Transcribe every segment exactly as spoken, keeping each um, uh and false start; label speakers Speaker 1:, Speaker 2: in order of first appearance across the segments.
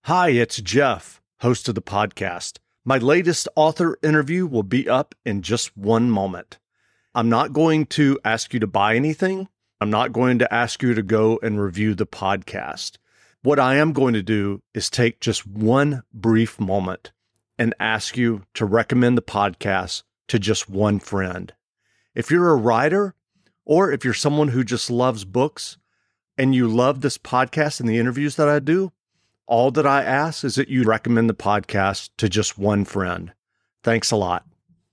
Speaker 1: Hi, it's Jeff, host of the podcast. My latest author interview will be up in just one moment. I'm not going to ask you to buy anything. I'm not going to ask you to go and review the podcast. What I am going to do is take just one brief moment and ask you to recommend the podcast to just one friend. If you're a writer, or if you're someone who just loves books and you love this podcast and the interviews that I do, all that I ask is that you recommend the podcast to just one friend. Thanks a lot.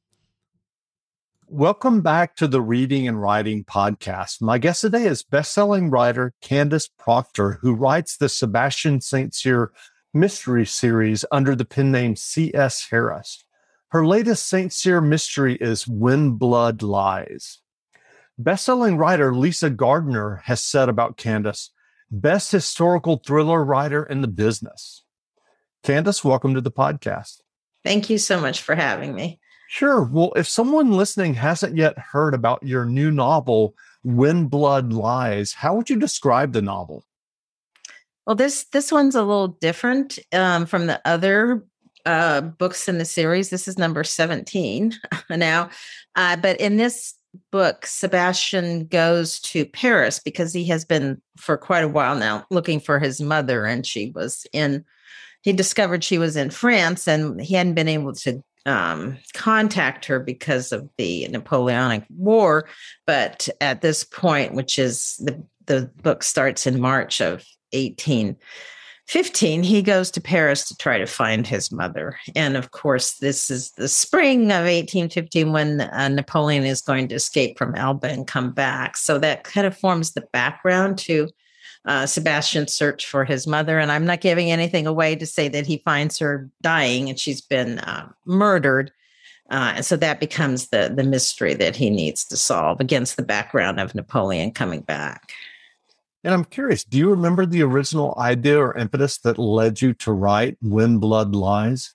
Speaker 1: Welcome back to the Reading and Writing Podcast. My guest today is best-selling writer Candace Proctor, who writes the Sebastian Saint Cyr mystery series under the pen name C S. Harris. Her latest Saint Cyr mystery is When Blood Lies. Best-selling writer Lisa Gardner has said about Candace, best historical thriller writer in the business. Candace, welcome to the podcast.
Speaker 2: Thank you so much for having me.
Speaker 1: Sure. Well, if someone listening hasn't yet heard about your new novel, When Blood Lies, how would you describe the novel?
Speaker 2: Well, this this one's a little different um, from the other uh, books in the series. This is number seventeen now. Uh, but in this book, Sebastian goes to Paris because he has been for quite a while now looking for his mother, and she was in, he discovered she was in France, and he hadn't been able to um, contact her because of the Napoleonic War. But at this point, which is the, the book starts in March of eighteen fifteen, he goes to Paris to try to find his mother. And of course, this is the spring of eighteen fifteen when uh, Napoleon is going to escape from Elba and come back. So that kind of forms the background to uh, Sebastian's search for his mother. And I'm not giving anything away to say that he finds her dying and she's been uh, murdered. Uh, and so that becomes the, the mystery that he needs to solve against the background of Napoleon coming back.
Speaker 1: And I'm curious, do you remember the original idea or impetus that led you to write When Blood Lies?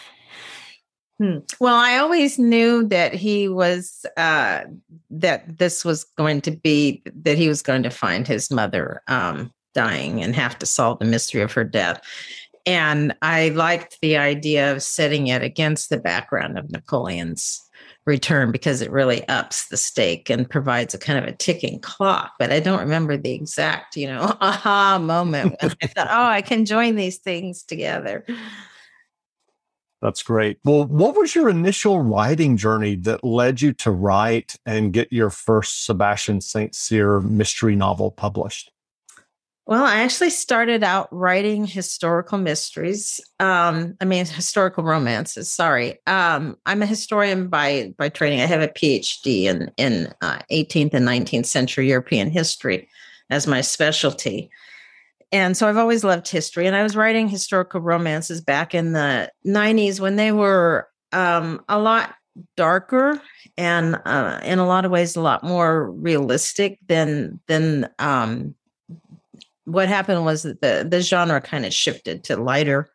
Speaker 2: Hmm. Well, I always knew that he was, uh, that this was going to be, that he was going to find his mother um, dying and have to solve the mystery of her death. And I liked the idea of setting it against the background of Napoleon's return because it really ups the stake and provides a kind of a ticking clock. But I don't remember the exact, you know, aha moment when I thought, oh, I can join these things together.
Speaker 1: That's great. Well, what was your initial writing journey that led you to write and get your first Sebastian Saint Cyr mystery novel published?
Speaker 2: Well, I actually started out writing historical mysteries. Um, I mean, historical romances. Sorry, um, I'm a historian by by training. I have a P H D in in uh, eighteenth and nineteenth century European history as my specialty, and so I've always loved history. And I was writing historical romances back in the nineties when they were um, a lot darker and uh, in a lot of ways a lot more realistic than than. Um, What happened was that the, the genre kind of shifted to lighter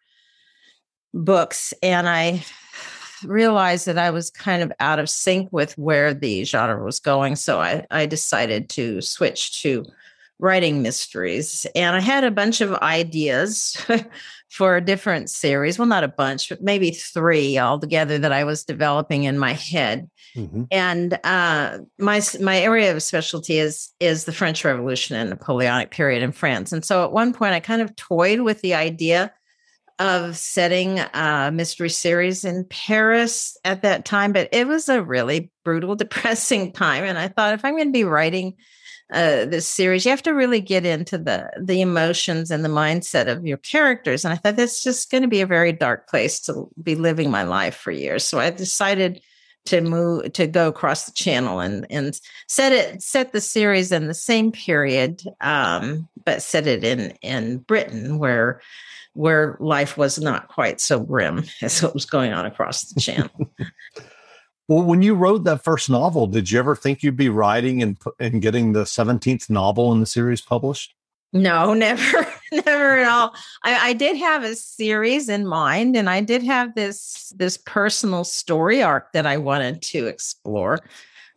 Speaker 2: books. And I realized that I was kind of out of sync with where the genre was going. So I, I decided to switch to writing mysteries. And I had a bunch of ideas for a different series. Well, not a bunch, but maybe three altogether that I was developing in my head. Mm-hmm. And uh, my my area of specialty is is the French Revolution and Napoleonic period in France. And so at one point, I kind of toyed with the idea of setting a mystery series in Paris at that time. But it was a really brutal, depressing time. And I thought, if I'm going to be writing uh, this series, you have to really get into the the emotions and the mindset of your characters. And I thought that's just going to be a very dark place to be living my life for years. So I decided to move to go across the channel and and set it set the series in the same period, um, but set it in in Britain where where life was not quite so grim as what was going on across the channel.
Speaker 1: Well, when you wrote that first novel, did you ever think you'd be writing and and getting the seventeenth novel in the series published?
Speaker 2: No, never, never at all. I, I did have a series in mind, and I did have this this personal story arc that I wanted to explore.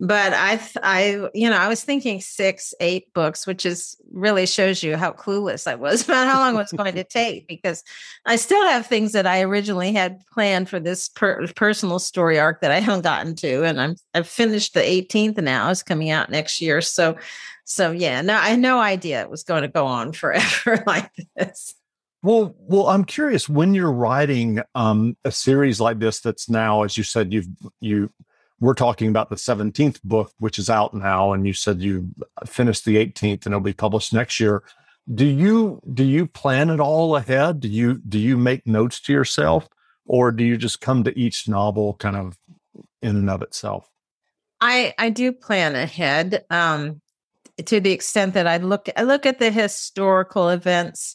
Speaker 2: but I, I, you know, I was thinking six, eight books, which is really shows you how clueless I was about how long it was going to take, because I still have things that I originally had planned for this per- personal story arc that I haven't gotten to. And I'm, I've finished the eighteenth now. It's coming out next year. So, so yeah, no, I had no idea it was going to go on forever like this.
Speaker 1: Well, well, I'm curious, when you're writing um, a series like this, that's now, as you said, you've, you, we're talking about the seventeenth book, which is out now, and you said you finished the eighteenth and it'll be published next year. Do you do you plan it all ahead? Do you do you make notes to yourself, or do you just come to each novel kind of in and of itself?
Speaker 2: I I do plan ahead, um, to the extent that I look I look at the historical events,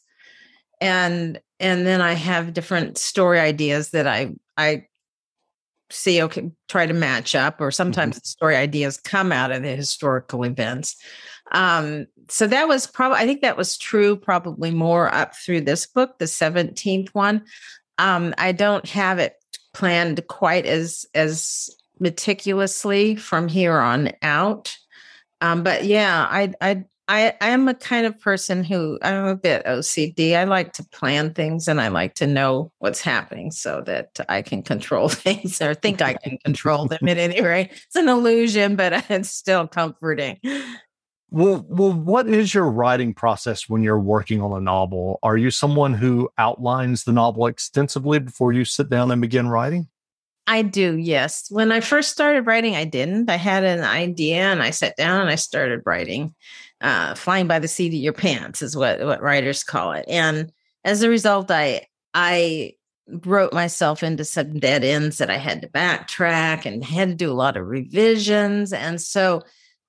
Speaker 2: and and then I have different story ideas that I I. see, okay, try to match up, or sometimes mm-hmm. the story ideas come out of the historical events. Um, so that was probably, I think that was true probably more up through this book, the seventeenth one. Um, I don't have it planned quite as, as meticulously from here on out. Um, but yeah, I, I, I, I am a kind of person who, I'm a bit O C D. I like to plan things, and I like to know what's happening so that I can control things, or think I can control them at any rate. It's an illusion, but it's still comforting.
Speaker 1: Well, well, what is your writing process when you're working on a novel? Are you someone who outlines the novel extensively before you sit down and begin writing?
Speaker 2: I do, yes. When I first started writing, I didn't. I had an idea, and I sat down and I started writing. Uh, flying by the seat of your pants is what, what writers call it. And as a result, I I wrote myself into some dead ends that I had to backtrack and had to do a lot of revisions. And so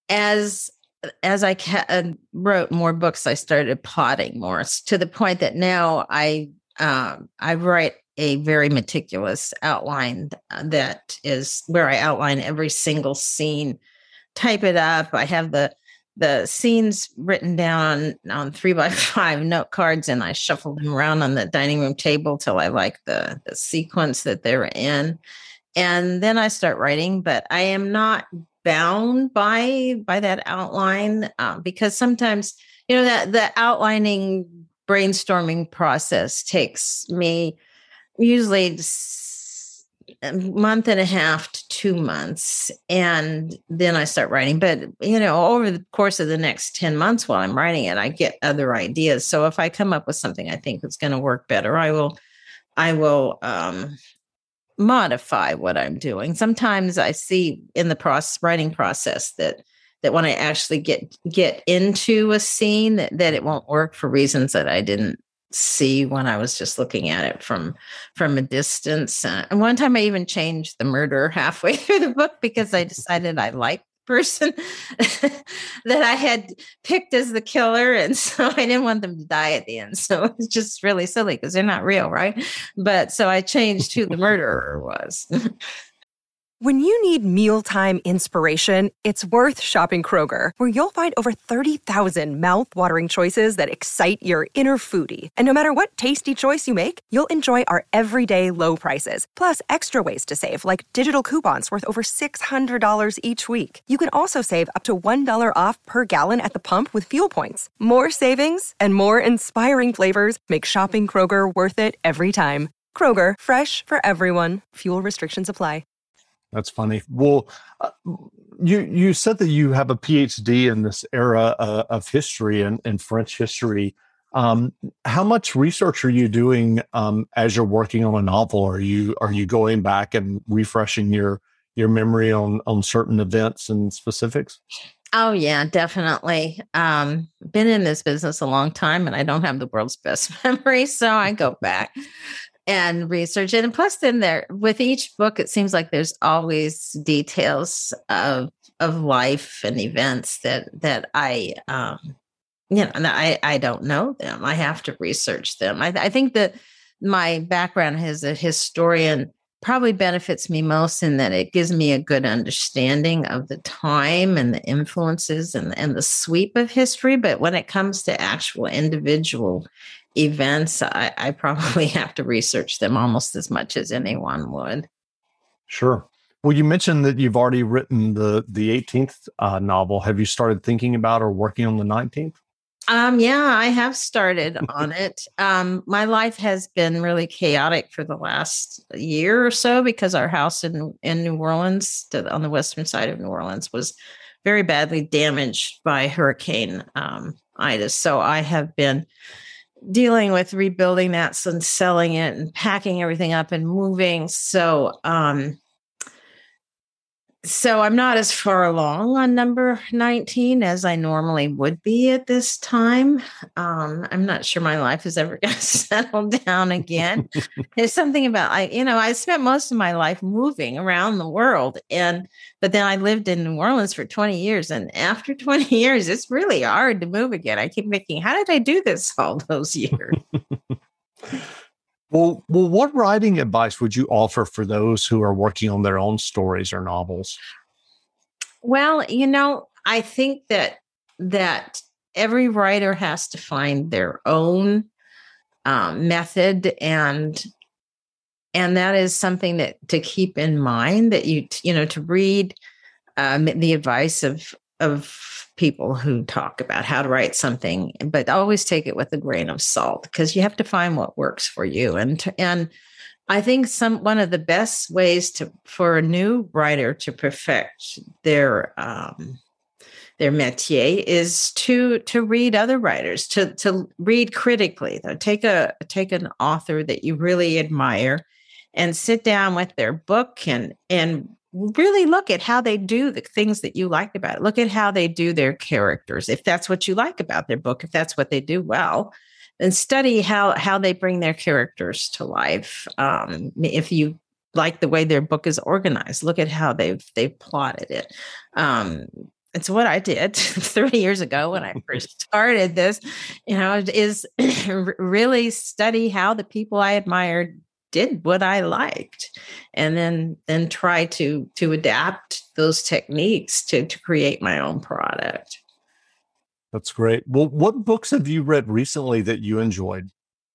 Speaker 2: as as I ca- wrote more books, I started plotting more, to the point that now I um, I write a very meticulous outline that is where I outline every single scene, type it up. I have the the scenes written down on three by five note cards, and I shuffle them around on the dining room table till I like the, the sequence that they're in. And then I start writing, but I am not bound by, by that outline, uh, because sometimes, you know, that the outlining brainstorming process takes me usually a month and a half to two months. And then I start writing. But, you know, over the course of the next ten months while I'm writing it, I get other ideas. So if I come up with something I think is going to work better, I will, I will um, modify what I'm doing. Sometimes I see in the process, writing process that, that when I actually get, get into a scene, that, that it won't work for reasons that I didn't see when I was just looking at it from from a distance. Uh, and one time I even changed the murder halfway through the book because I decided I liked the person that I had picked as the killer, and so I didn't want them to die at the end. So it was just really silly because they're not real, right? But so I changed who the murderer was.
Speaker 3: When you need mealtime inspiration, it's worth shopping Kroger, where you'll find over thirty thousand mouth-watering choices that excite your inner foodie. And no matter what tasty choice you make, you'll enjoy our everyday low prices, plus extra ways to save, like digital coupons worth over six hundred dollars each week. You can also save up to one dollar off per gallon at the pump with fuel points. More savings and more inspiring flavors make shopping Kroger worth it every time. Kroger, fresh for everyone. Fuel restrictions apply.
Speaker 1: That's funny. Well, uh, you you said that you have a P H D in this era uh, of history and, and French history. Um, how much research are you doing um, as you're working on a novel? Are you are you going back and refreshing your your memory on on certain events and specifics?
Speaker 2: Oh yeah, definitely. Um, been in this business a long time, and I don't have the world's best memory, so I go back and research it. And plus, then there, with each book, it seems like there's always details of of life and events that that I, um, you know, and I I don't know them. I have to research them. I, I think that my background as a historian probably benefits me most in that it gives me a good understanding of the time and the influences and and the sweep of history. But when it comes to actual individual events, I, I probably have to research them almost as much as anyone would.
Speaker 1: Sure. Well, you mentioned that you've already written the the eighteenth uh, novel. Have you started thinking about or working on the nineteenth?
Speaker 2: Um, yeah, I have started on it. Um, my life has been really chaotic for the last year or so because our house in, in New Orleans, to, on the western side of New Orleans, was very badly damaged by Hurricane um, Ida. So I have been dealing with rebuilding that and selling it and packing everything up and moving. So, um, So I'm not as far along on number nineteen as I normally would be at this time. Um, I'm not sure my life is ever going to settle down again. There's something about, I, you know, I spent most of my life moving around the world, and but then I lived in New Orleans for twenty years. And after twenty years, it's really hard to move again. I keep thinking, how did I do this all those years?
Speaker 1: Well, well, what writing advice would you offer for those who are working on their own stories or novels?
Speaker 2: Well, you know, I think that that every writer has to find their own um, method, and and that is something that to keep in mind, that you you know to read um, the advice of of people who talk about how to write something, but always take it with a grain of salt, because you have to find what works for you. And and I think some one of the best ways to for a new writer to perfect their um, their métier is to to read other writers, to to read critically. Though, take a take an author that you really admire, and sit down with their book and and really look at how they do the things that you like about it. Look at how they do their characters. If that's what you like about their book, if that's what they do well, then study how how they bring their characters to life. Um, if you like the way their book is organized, look at how they've they've plotted it. Um, it's what I did thirty years ago when I first started this. You know, is really study how the people I admired did what I liked, and then then try to to adapt those techniques to to create my own product.
Speaker 1: That's great. Well, what books have you read recently that you enjoyed?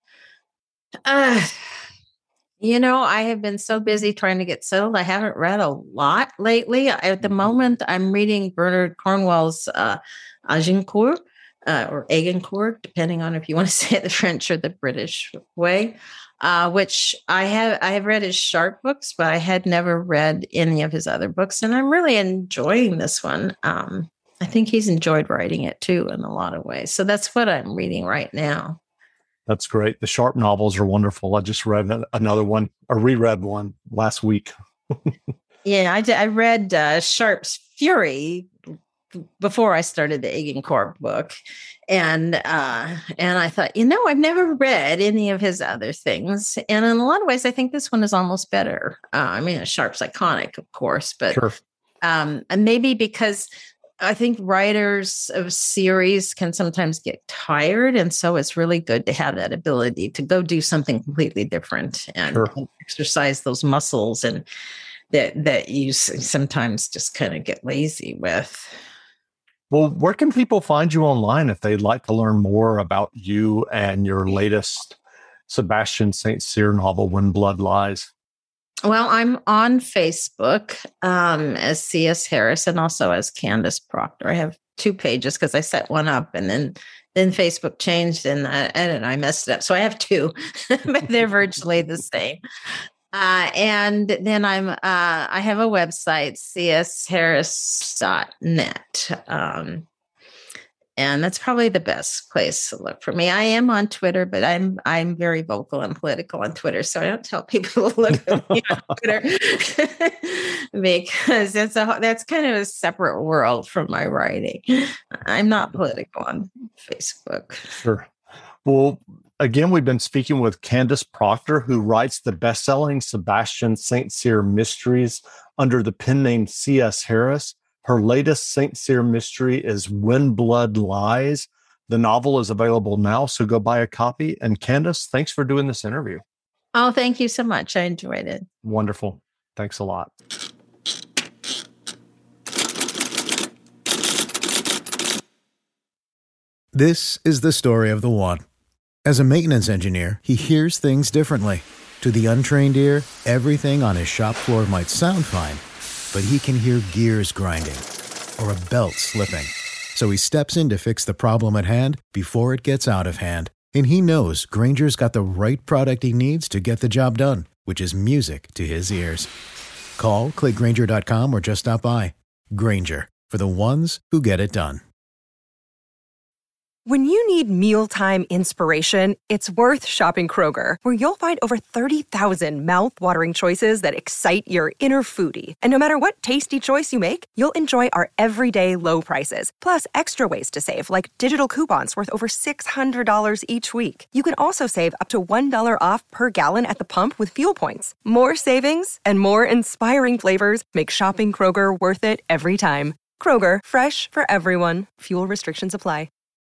Speaker 2: Uh, you know, I have been so busy trying to get settled. I haven't read a lot lately. At the moment, I'm reading Bernard Cornwell's uh, Agincourt, uh, or Agincourt, depending on if you want to say it the French or the British way. Uh, which I have I have read his Sharpe books, but I had never read any of his other books, and I'm really enjoying this one. Um, I think he's enjoyed writing it too in a lot of ways. So that's what I'm reading right now.
Speaker 1: That's great. The Sharpe novels are wonderful. I just read another one, or reread one last week.
Speaker 2: Yeah, I did, I read uh, Sharpe's Fury before I started the Agincourt book. And uh, and I thought, you know, I've never read any of his other things. And in a lot of ways, I think this one is almost better. Uh, I mean, Sharpe's iconic, of course, but
Speaker 1: sure.
Speaker 2: um, and maybe because I think writers of series can sometimes get tired. And so it's really good to have that ability to go do something completely different and,
Speaker 1: sure.
Speaker 2: and exercise those muscles and that, that you sometimes just kind of get lazy with.
Speaker 1: Well, where can people find you online if they'd like to learn more about you and your latest Sebastian Saint Cyr novel, When Blood Lies?
Speaker 2: Well, I'm on Facebook um, as C S Harris and also as Candace Proctor. I have two pages because I set one up and then then Facebook changed and I, and I messed it up. So I have two, but they're virtually the same. Uh, and then I'm, uh, I have a website, c s harris dot net. Um, and that's probably the best place to look for me. I am on Twitter, but I'm, I'm very vocal and political on Twitter. So I don't tell people to look at me on Twitter because it's a, that's kind of a separate world from my writing. I'm not political on Facebook.
Speaker 1: Sure. Well, again, we've been speaking with Candace Proctor, who writes the best-selling Sebastian Saint Cyr mysteries under the pen name C S Harris. Her latest Saint Cyr mystery is When Blood Lies. The novel is available now, so go buy a copy. And Candace, thanks for doing this interview.
Speaker 2: Oh, thank you so much. I enjoyed it.
Speaker 1: Wonderful. Thanks a lot.
Speaker 4: This is the story of the one. As a maintenance engineer, he hears things differently. To the untrained ear, everything on his shop floor might sound fine, but he can hear gears grinding or a belt slipping. So he steps in to fix the problem at hand before it gets out of hand. And he knows Grainger's got the right product he needs to get the job done, which is music to his ears. Call, click Grainger dot com, or just stop by. Grainger, for the ones who get it done.
Speaker 3: When you need mealtime inspiration, it's worth shopping Kroger, where you'll find over thirty thousand mouth-watering choices that excite your inner foodie. And no matter what tasty choice you make, you'll enjoy our everyday low prices, plus extra ways to save, like digital coupons worth over six hundred dollars each week. You can also save up to one dollar off per gallon at the pump with fuel points. More savings and more inspiring flavors make shopping Kroger worth it every time. Kroger, fresh for everyone. Fuel restrictions apply.